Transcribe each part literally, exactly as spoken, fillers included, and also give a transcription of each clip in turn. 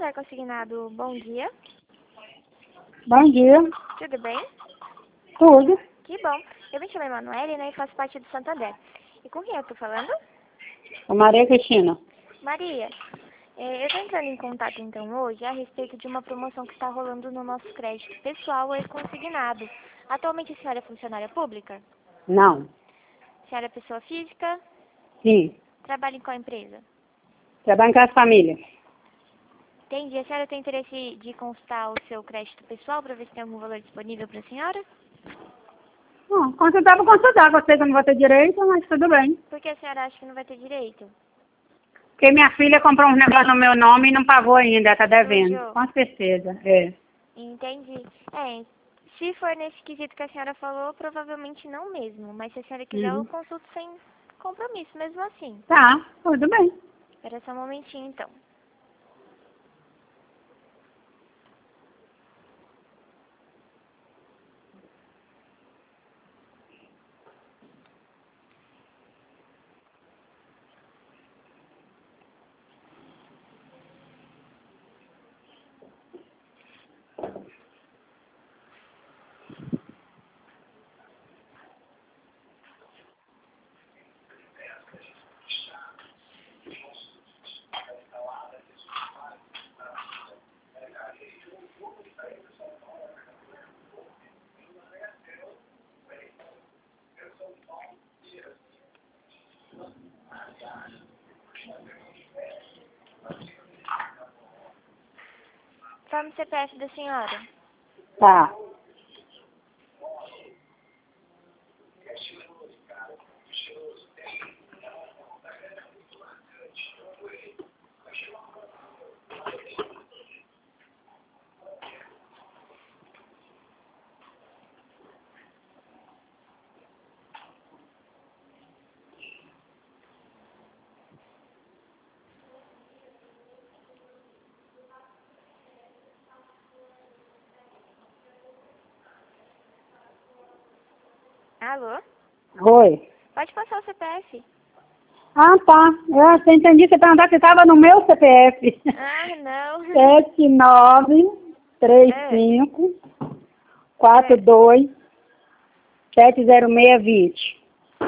Santander Consignado, bom dia. Bom dia. Tudo bem? Tudo. Que bom. Eu me chamo Emanuele, né, e faço parte do Santander. E com quem eu tô falando? A Maria Cristina. Maria, é, eu tô entrando em contato então hoje a respeito de uma promoção que está rolando no nosso crédito pessoal e consignado. Atualmente a senhora é funcionária pública? Não. A senhora é pessoa física? Sim. Trabalha em qual empresa? Trabalho em casa família. Entendi. A senhora tem interesse de consultar o seu crédito pessoal para ver se tem algum valor disponível para a senhora? Bom, consultar para consultar. Você que eu não vou ter direito, mas tudo bem. Por que a senhora acha que não vai ter direito? Porque minha filha comprou um negócio no meu nome e não pagou ainda, está devendo. Sujou. Com certeza, é. Entendi. É, se for nesse quesito que a senhora falou, provavelmente não mesmo. Mas se a senhora quiser, eu Uhum. consulto sem compromisso, mesmo assim. Tá, tudo bem. Espera só um momentinho, então. Forma o C P F da senhora. Tá. Alô? Oi. Pode passar o C P F. Ah, tá. Eu até entendi que você perguntar se estava no meu C P F. Ah, não. Sete nove três É, cinco quatro é. dois sete zero seis vinte.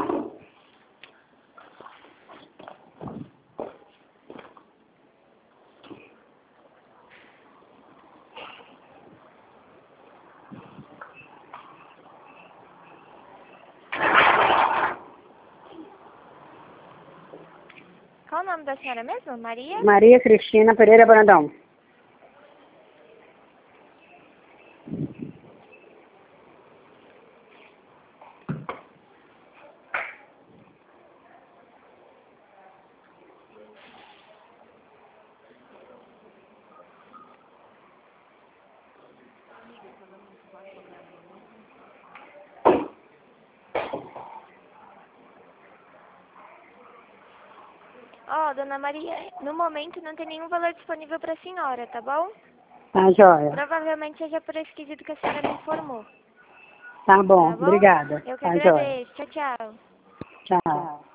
Qual o nome da senhora mesmo? Maria? Maria Cristina Pereira Brandão. Ó, dona Maria, no momento não tem nenhum valor disponível para a senhora, tá bom? Tá, joia. Provavelmente seja por esse quesito que a senhora me informou, Tá bom, tá bom? obrigada. Eu que Tá, joia. agradeço. Tchau, tchau. Tchau.